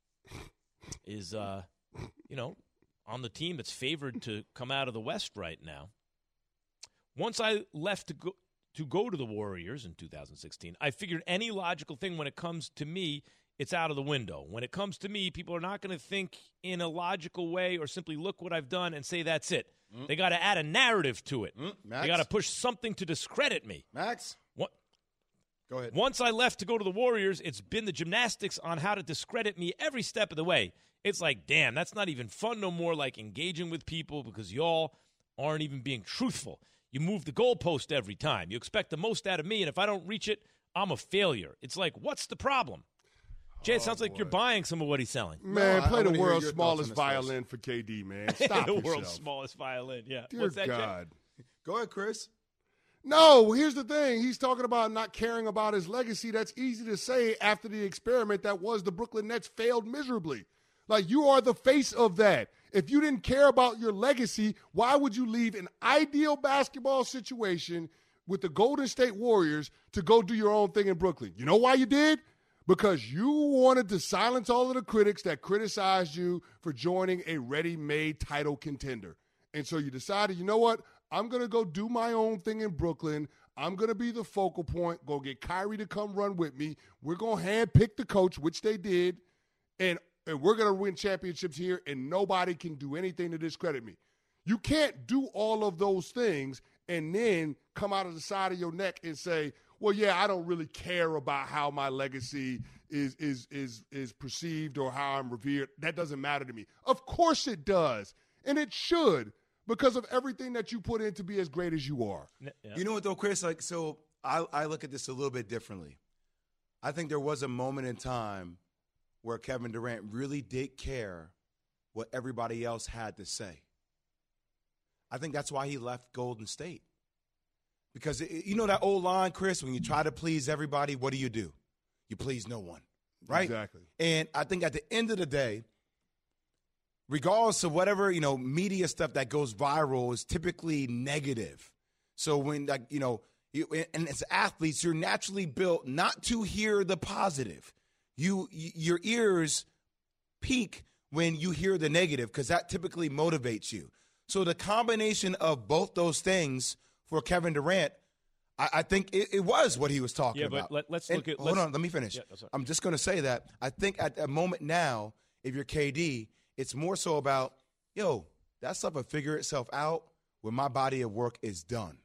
is, uh, you know, on the team that's favored to come out of the West right now. Once I left to go to go to the Warriors in two thousand sixteen, I figured any logical thing when it comes to me, it's out of the window. When it comes to me, people are not going to think in a logical way or simply look what I've done and say that's it. Mm. They got to add a narrative to it. Mm, Max? They got to push something to discredit me. Max? What? Go ahead. Once I left to go to the Warriors, it's been the gymnastics on how to discredit me every step of the way. It's like, damn, that's not even fun no more, like engaging with people because y'all aren't even being truthful. You move the goalpost every time. You expect the most out of me, and if I don't reach it, I'm a failure. It's like, what's the problem? Jay, it sounds Oh, like boy. you're buying some of what he's selling. Man, No, I- play I the wanna hear world's your thoughts smallest on this violin for K D, man. Stop the yourself. world's smallest violin, yeah. Dear What's that, Jay? God. Go ahead, Chris. No, here's the thing. He's talking about not caring about his legacy. That's easy to say after the experiment that was the Brooklyn Nets failed miserably. Like, you are the face of that. If you didn't care about your legacy, why would you leave an ideal basketball situation with the Golden State Warriors to go do your own thing in Brooklyn? You know why you did? Because you wanted to silence all of the critics that criticized you for joining a ready-made title contender. And so you decided, you know what? I'm going to go do my own thing in Brooklyn. I'm going to be the focal point, go get Kyrie to come run with me. We're going to handpick the coach, which they did, and, and we're going to win championships here, and nobody can do anything to discredit me. You can't do all of those things and then come out of the side of your neck and say, well, yeah, I don't really care about how my legacy is is is is perceived or how I'm revered. That doesn't matter to me. Of course it does, and it should, because of everything that you put in to be as great as you are. Yeah. You know what, though, Chris? Like, so I, I look at this a little bit differently. I think there was a moment in time where Kevin Durant really did care what everybody else had to say. I think that's why he left Golden State. Because it, you know that old line, Chris, when you try to please everybody, what do you do? You please no one, right? Exactly. And I think at the end of the day, regardless of whatever, you know, media stuff that goes viral is typically negative. So when, like, you know, you, and as athletes, you're naturally built not to hear the positive. You, your ears peak when you hear the negative because that typically motivates you. So the combination of both those things for Kevin Durant, I, I think it, it was what he was talking yeah, about. Yeah, but let, let's and, look at – Hold on, let me finish. Yeah, I'm just going to say that I think at the moment now, if you're K D, it's more so about, yo, that stuff will figure itself out when my body of work is done.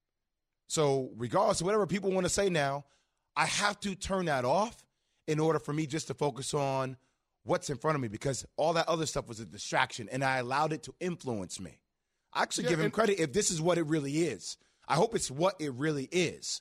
So regardless of whatever people want to say now, I have to turn that off in order for me just to focus on what's in front of me because all that other stuff was a distraction, and I allowed it to influence me. I actually yeah, give him credit if this is what it really is. I hope it's what it really is.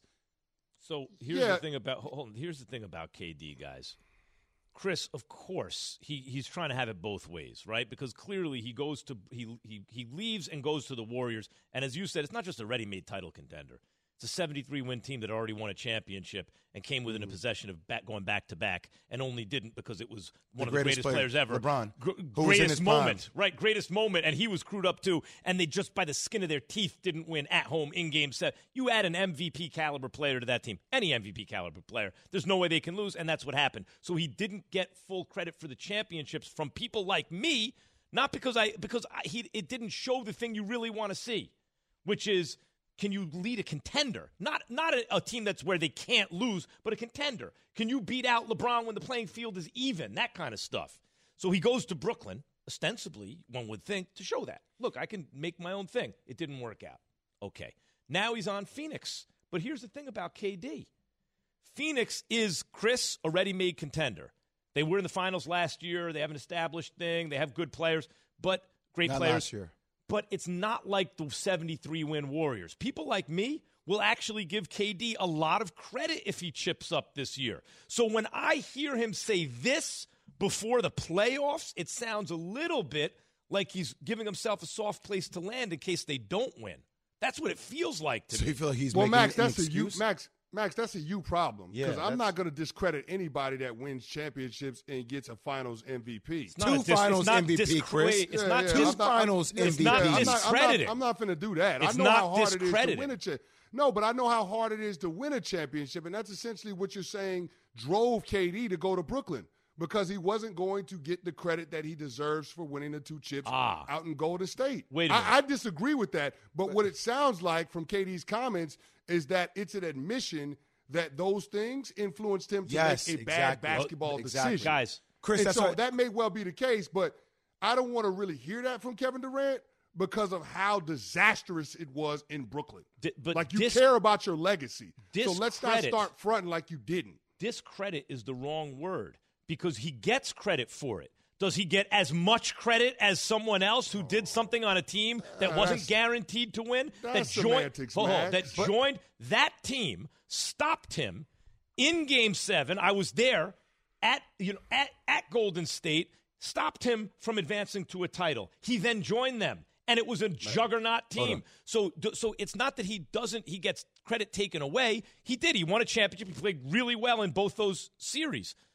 So here's yeah. the thing about hold on, here's the thing about K D, guys. Chris, of course, he, he's trying to have it both ways, right? Because clearly he goes to he he he leaves and goes to the Warriors, and as you said, it's not just a ready-made title contender. It's a seventy-three win team that already won a championship and came within a possession of back, going back to back, and only didn't because it was one the of the greatest player, players ever. LeBron, Gr- greatest moment, prime. right? Greatest moment, and he was screwed up too. And they just by the skin of their teeth didn't win at home in Game Seven. You add an M V P caliber player to that team, any M V P caliber player, there's no way they can lose, and that's what happened. So he didn't get full credit for the championships from people like me, not because I because I, he it didn't show the thing you really want to see, which is. Can you lead a contender? Not not a, a team that's where they can't lose, but a contender. Can you beat out LeBron when the playing field is even? That kind of stuff. So he goes to Brooklyn, ostensibly, one would think, to show that. Look, I can make my own thing. It didn't work out. Okay. Now he's on Phoenix. But here's the thing about K D. Phoenix is, Chris, a ready-made contender. They were in the finals last year. They have an established thing. They have good players, but great Not players. last year. But it's not like the seventy-three win Warriors. People like me will actually give K D a lot of credit if he chips up this year. So when I hear him say this before the playoffs, it sounds a little bit like he's giving himself a soft place to land in case they don't win. That's what it feels like to so me. So you feel like he's well, making Max, an that's excuse? a you, Max. Max, that's a you problem because yeah, I'm not going to discredit anybody that wins championships and gets a Finals M V P. Two dis- Finals M V P, discre- Chris. It's yeah, not yeah, two I'm Finals not, M V P. It's not I'm discredited. I'm not, not going to do that. It's I know not how hard it is to win a cha- No, but I know how hard it is to win a championship, and that's essentially what you're saying drove K D to go to Brooklyn. Because he wasn't going to get the credit that he deserves for winning the two chips ah. out in Golden State. Wait a minute. I, I disagree with that. But what it sounds like from K D's comments is that it's an admission that those things influenced him to yes, make a exactly. bad basketball well, exactly. decision. Guys, Chris, and that's so what, that may well be the case, but I don't want to really hear that from Kevin Durant because of how disastrous it was in Brooklyn. Di- but like you dis- care about your legacy. So let's not discredit. start fronting like you didn't. Discredit is the wrong word because he gets credit for it. Does he get as much credit as someone else who did something on a team that Uh, wasn't that's- guarantee to win? that's that joined, semantics, hold on, Max. that But- joined that team, stopped him in Game Seven. I was there at you know at, at Golden State, stopped him from advancing to a title. He then joined them, and it was a juggernaut team. So so it's not that he doesn't he gets credit taken away. He did. He won a championship. He played really well in both those series.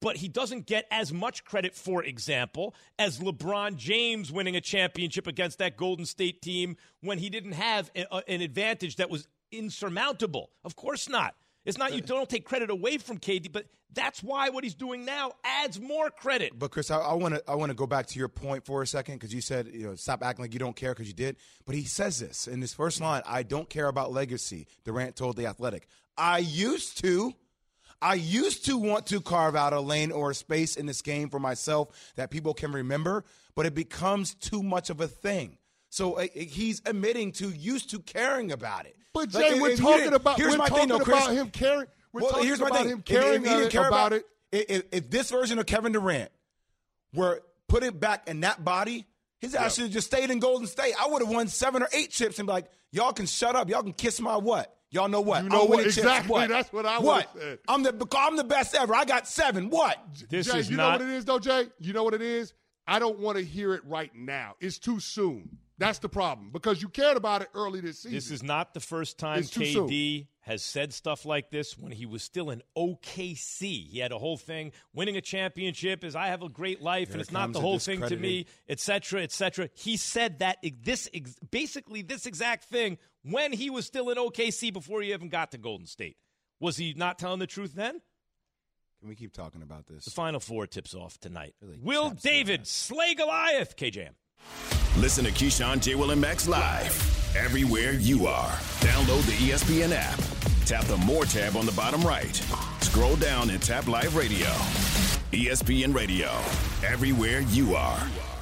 but he doesn't get as much credit, for example, as LeBron James winning a championship against that Golden State team when he didn't have a, a, an advantage that was insurmountable. Of course not. It's not you don't take credit away from K D, but that's why what he's doing now adds more credit. But Chris, I want to I want to go back to your point for a second because you said, you know, stop acting like you don't care because you did. But he says this in his first line: "I don't care about legacy." Durant told The Athletic. I used to. I used to want to carve out a lane or a space in this game for myself that people can remember, but it becomes too much of a thing. So uh, he's admitting to used to caring about it. But Jay, like, we're talking about here's we're my talking thing, though, Chris. about him caring. We're well, talking here's my about thing. him caring if, if he didn't care about, about it. If, if this version of Kevin Durant were put it back in that body, his ass Yeah. should have just stayed in Golden State. I would have won seven or eight chips and be like, y'all can shut up. Y'all can kiss my what? Y'all know what? You know I'm what? winning chips. Exactly. What? That's what I What? would've said. I'm the I'm the best ever. I got seven. What? This Jay, is you not. know what it is, though, Jay? You know what it is? I don't want to hear it right now. It's too soon. That's the problem because you cared about it early this season. This is not the first time It's too K D has said stuff like this when he was still in O K C. He had a whole thing, winning a championship is I have a great life, Here and it's it not comes the to whole thing to discrediting. me, et cetera, et cetera. He said that this ex- basically this exact thing when he was still in O K C before he even got to Golden State. Was he not telling the truth then? Can we keep talking about this? The Final Four tips off tonight. Really Will chaps David on slay Goliath? K J M. Listen to Keyshawn, J. Will, and Max live everywhere you are. Download the E S P N app. Tap the More tab on the bottom right. Scroll down and tap Live Radio. E S P N Radio. Everywhere you are.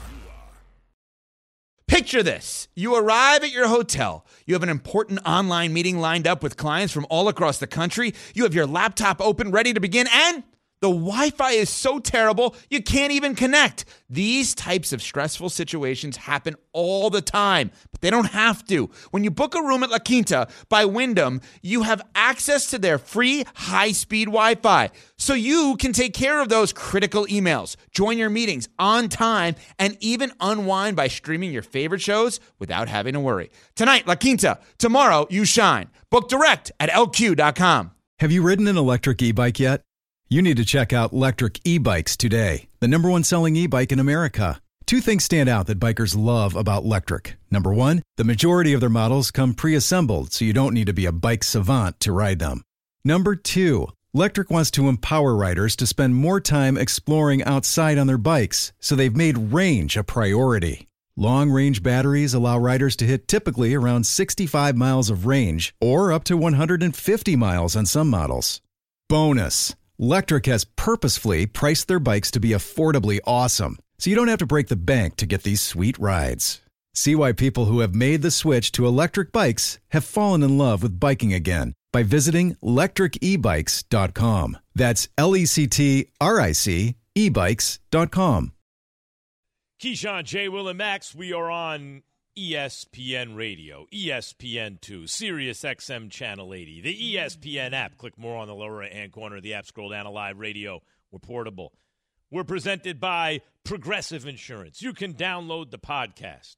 Picture this. You arrive at your hotel. You have an important online meeting lined up with clients from all across the country. You have your laptop open, ready to begin, and the Wi-Fi is so terrible, you can't even connect. These types of stressful situations happen all the time, but they don't have to. When you book a room at La Quinta by Wyndham, you have access to their free high-speed Wi-Fi, so you can take care of those critical emails, join your meetings on time, and even unwind by streaming your favorite shows without having to worry. Tonight, La Quinta. Tomorrow, you shine. Book direct at L Q dot com. Have you ridden an electric e-bike yet? You need to check out Electric E-Bikes today, the number one selling e-bike in America. Two things stand out that bikers love about Electric. Number one, the majority of their models come pre-assembled, so you don't need to be a bike savant to ride them. Number two, Electric wants to empower riders to spend more time exploring outside on their bikes, so they've made range a priority. Long-range batteries allow riders to hit typically around sixty-five miles of range, or up to one hundred fifty miles on some models. Bonus! Electric has purposefully priced their bikes to be affordably awesome, so you don't have to break the bank to get these sweet rides. See why people who have made the switch to electric bikes have fallen in love with biking again by visiting electric e bikes dot com. That's L E C T R I C e bikes dot com. Keyshawn, J. Will, and Max, we are on E S P N Radio, E S P N two, Sirius X M Channel eighty, the E S P N app. Click more on the lower right-hand corner of the app. Scroll down to Live Radio. We're portable. We're presented by Progressive Insurance. You can download the podcast.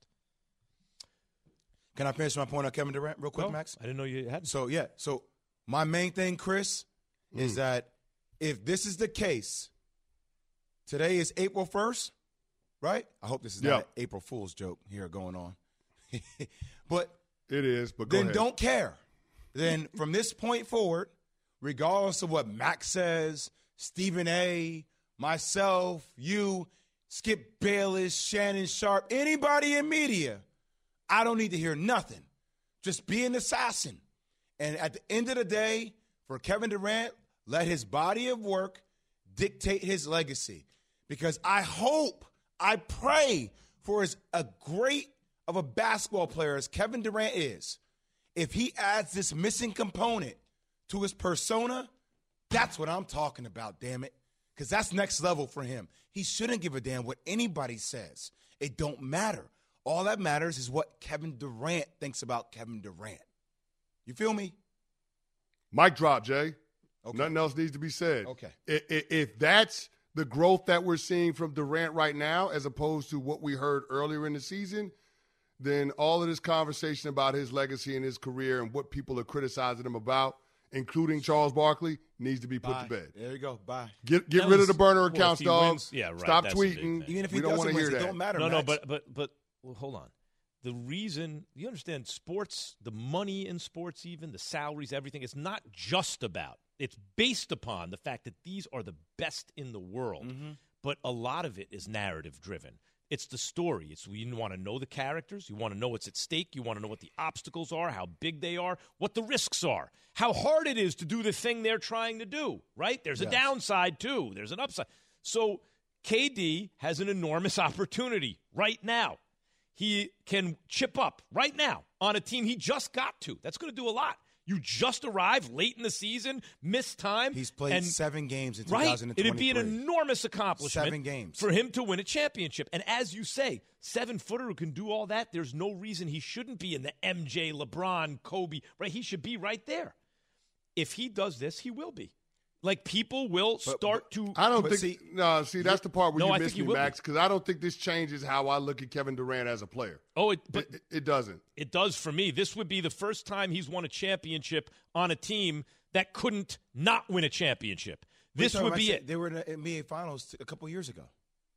Can I finish my point on Kevin Durant real quick, Oh, Max? I didn't know you had. So, yeah. So, my main thing, Chris, is that if this is the case, today is April first, right? I hope this is not Yeah. an April Fool's joke here going on. But It is, but go then ahead. don't care. Then from this point forward, regardless of what Max says, Stephen A., myself, you, Skip Bayless, Shannon Sharp, anybody in media, I don't need to hear nothing. Just be an assassin. And at the end of the day, for Kevin Durant, let his body of work dictate his legacy. Because I hope, I pray for as a great of a basketball player as Kevin Durant is, if he adds this missing component to his persona, that's what I'm talking about, damn it. Because that's next level for him. He shouldn't give a damn what anybody says. It don't matter. All that matters is what Kevin Durant thinks about Kevin Durant. You feel me? Mic drop, Jay. Okay. Nothing else needs to be said. Okay. If, if, if that's the growth that we're seeing from Durant right now, as opposed to what we heard earlier in the season, then all of this conversation about his legacy and his career and what people are criticizing him about including Charles Barkley, needs to be put Bye. to bed. There you go. Bye. Get get That rid was- of the burner well, accounts, if he dog. wins- yeah, right, Stop that's a big tweeting. thing. Even if he we don't doesn't want to win, hear it that. don't matter. No, no, Max. but but but well, hold on. The reason you understand sports, the money in sports, even the salaries, everything, it's not just about. It's based upon the fact that these are the best in the world, Mm-hmm. but a lot of it is narrative driven. It's the story. It's you want to know the characters. You want to know what's at stake. You want to know what the obstacles are, how big they are, what the risks are, how hard it is to do the thing they're trying to do, right? There's a Yes. downside, too. There's an upside. So K D has an enormous opportunity right now. He can chip up right now on a team he just got to. That's going to do a lot. You just arrived late in the season, missed time. He's played and, seven games in right, twenty twenty-three. it'd be an enormous accomplishment Seven games. for him to win a championship. And as you say, seven-footer who can do all that, there's no reason he shouldn't be in the M J, LeBron, Kobe, right? He should be right there. If he does this, he will be. Like, people will But- start to I don't But think. see- no, see, that's the part where No, you I miss think he me, will be. Max, because I don't think this changes how I look at Kevin Durant as a player. Oh, it, but It, it doesn't. it does for me. This would be the first time he's won a championship on a team that couldn't not win a championship. This would be it. They were in the N B A Finals t- a couple years ago.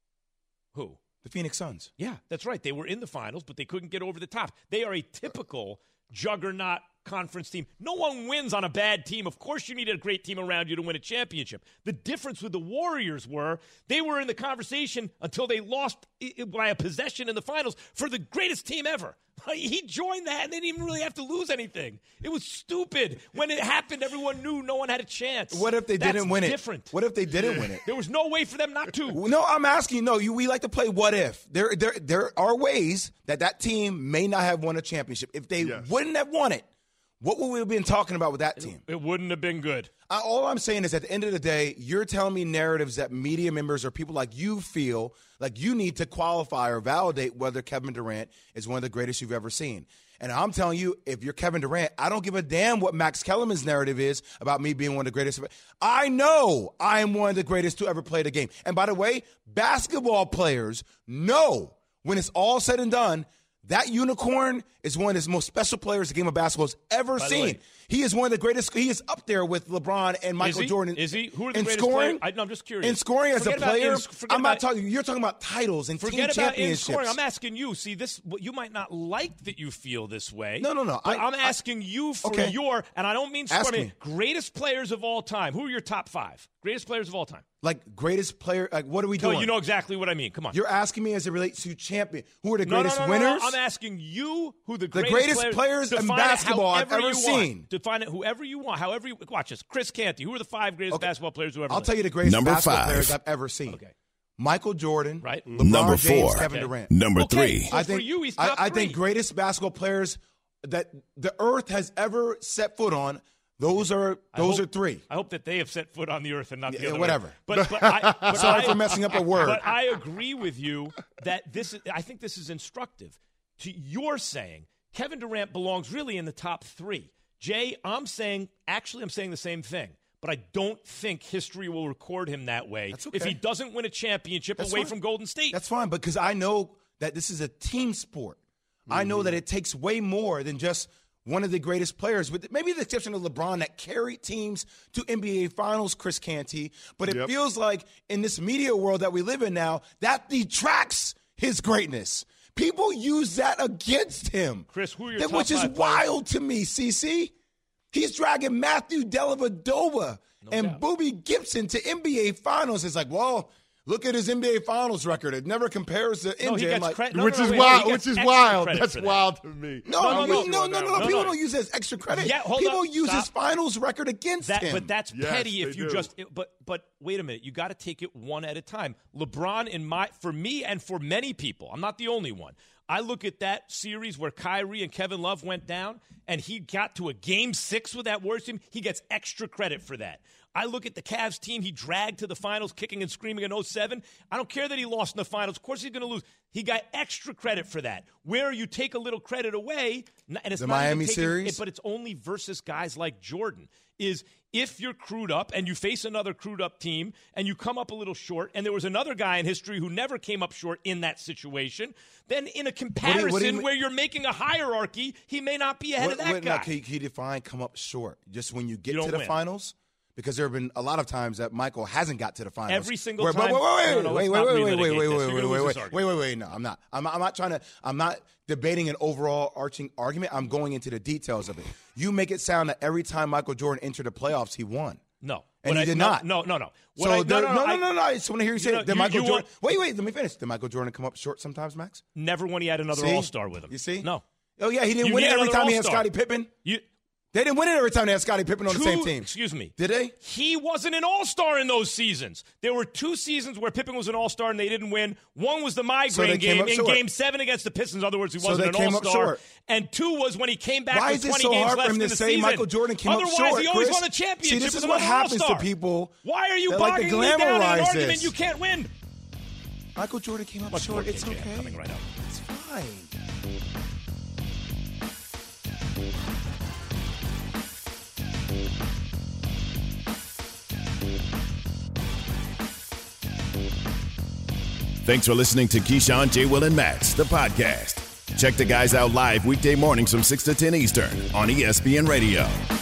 Who? The Phoenix Suns. Yeah, that's right. They were in the finals, but they couldn't get over the top. They are a typical juggernaut conference team. No one wins on a bad team. Of course, you need a great team around you to win a championship. The difference with the Warriors were they were in the conversation until they lost by a possession in the finals for the greatest team ever. He joined that, and they didn't even really have to lose anything. It was stupid. When it happened, everyone knew no one had a chance. What if they That's didn't win it? different. What if they didn't win it? There was no way for them not to. No, I'm asking. No, you. We like to play what if. There, there, there are ways that that team may not have won a championship. If they Yes. wouldn't have won it, what would we have been talking about with that team? It wouldn't have been good. I, all I'm saying is, at the end of the day, you're telling me narratives that media members or people like you feel like you need to qualify or validate whether Kevin Durant is one of the greatest you've ever seen. And I'm telling you, if you're Kevin Durant, I don't give a damn what Max Kellerman's narrative is about me being one of the greatest. I know I am one of the greatest to ever play the game. And by the way, basketball players know when it's all said and done, that unicorn is one of the most special players the game of basketball has ever By the seen. way- He is one of the greatest. He is up there with LeBron and Michael Is he? Jordan. Is he? Who are the in greatest scoring? players? I, no, I'm just curious. In scoring as Forget a about player, in- forget I'm not about- talking. You're talking about titles and Forget team about in championships. scoring. I'm asking you. See, this you might not like that you feel this way. No, no, no. But I- I'm asking you for Okay. your, and I don't mean Ask scoring. me. Greatest players of all time. Who are your top five? Greatest players of all time. Like greatest player. Like what are we No, doing? you know exactly what I mean. Come on. You're asking me as it relates to champion. Who are the no, no, greatest no, no, winners? No, I'm asking you who the The greatest, greatest players in define it basketball I've however ever you want. seen. Define it whoever you want. However you watch this. Chris Canty. Who are the five greatest Okay. basketball players who ever I'll lived? tell you the greatest Number basketball five. players I've ever seen. Okay. Michael Jordan, Right. LeBron Number James, four. Kevin Okay. Durant. Number Okay. three. So I for think you, he's I, top I think three. greatest basketball players that the earth has ever set foot on. Those are I those hope- are three. I hope that they have set foot on the earth and not the Yeah, other whatever. way. But, but I, but Sorry I, for messing up a word. But I agree with you that this is, I think this is instructive. To you're saying Kevin Durant belongs really in the top three. Jay, I'm saying, actually, I'm saying the same thing. But I don't think history will record him that way That's okay. if he doesn't win a championship That's away fine. from Golden State. That's fine, because I know that this is a team sport. I know that it takes way more than just one of the greatest players, with maybe the exception of LeBron, that carried teams to N B A Finals, Chris Canty. But it Yep. feels like in this media world that we live in now, that detracts his greatness. People use that against him. Chris, who are your That- top Which is five players? wild to me, C C. He's dragging Matthew Dellavedova and doubt. Booby Gibson to N B A Finals. It's like, well, look at his N B A Finals record. It never compares to M J. No, he I'm gets like, credit. No, which no, is wait, wild. he Which gets is extra wild. credit That's for that. wild to me. No, No, no, no, no, no. no, no, no. No, People no. don't use it as extra credit. Yeah, hold People up. use his Stop. finals record against That, him. but that's Yes, petty they if you do. just. But but wait a minute, you got to take it one at a time. LeBron, in my for me and for many people, I'm not the only one. I look at that series where Kyrie and Kevin Love went down, and he got to a game six with that Warriors team. He gets extra credit for that. I look at the Cavs team he dragged to the finals, kicking and screaming in oh seven. I don't care that he lost in the finals. Of course he's going to lose. He got extra credit for that. Where you take a little credit away, and it's the not Miami even taking, series, it, but it's only versus guys like Jordan, is if you're crewed up and you face another crewed up team and you come up a little short, and there was another guy in history who never came up short in that situation, then in a comparison what do you, what do you, where you're making a hierarchy, he may not be ahead what, of that what, guy. Like, he, he defined come up short just when you get you to the win. finals. Because there have been a lot of times that Michael hasn't got to the finals. Every single where, time. Wait, wait, no, no, wait, wait, wait, wait, wait, wait, wait, wait, wait, wait, wait, wait, wait, wait, wait, wait. No, I'm not. I'm, I'm not trying to. I'm not debating an overall arching argument. I'm going into the details of it. You make it sound that every time Michael Jordan entered the playoffs, he won. No. And What he I, did no, not. No, no, no. What So I, there, no, no, no, I, no, no, no. I just want to hear you say you know, that you- Michael you Jordan. want- Wait, wait. Let me finish. Did Michael Jordan come up short sometimes, Max? Never when he had another See? All-Star with him. You see? No. Oh yeah, he didn't You win it need every another time he had All-Star. Scottie Pippen. You, They didn't win it every time they had Scottie Pippen on two, the same team. Excuse me. Did they? He wasn't an all-star in those seasons. There were two seasons where Pippen was an all-star and they didn't win. One was the So they migraine came game up in short. game seven against the Pistons. In other words, he So wasn't they an came up all-star. short. And two was when he came back Why with is it twenty so games hard left for him in to the say season. Michael Jordan came Otherwise, up short? he always Chris? won a championship. See, this is as what an happens all-star. to people. Why are you that like bogging to me down in an glamorize argument this. you can't win? Michael Jordan came up Much short. more It's K J okay. coming right up. It's fine. Thanks for listening to Keyshawn, J. Will, and Max, the podcast. Check the guys out live weekday mornings from six to ten Eastern on E S P N Radio.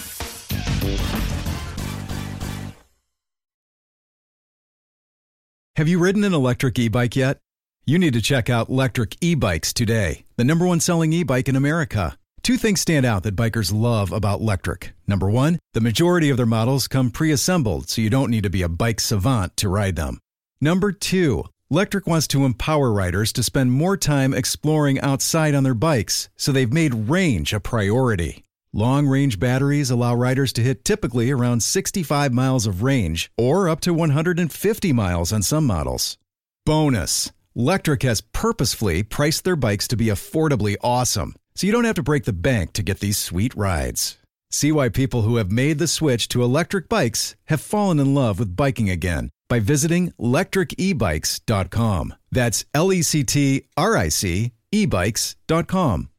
Have you ridden an electric e-bike yet? You need to check out Lectric E-Bikes today, the number one selling e-bike in America. Two things stand out that bikers love about Lectric. Number one, the majority of their models come pre-assembled, so you don't need to be a bike savant to ride them. Number two, Lectric wants to empower riders to spend more time exploring outside on their bikes, so they've made range a priority. Long-range batteries allow riders to hit typically around sixty-five miles of range, or up to one hundred fifty miles on some models. Bonus, Lectric has purposefully priced their bikes to be affordably awesome, so you don't have to break the bank to get these sweet rides. See why people who have made the switch to electric bikes have fallen in love with biking again by visiting lectric e bikes dot com. That's L E C T R I C e bikes dot com.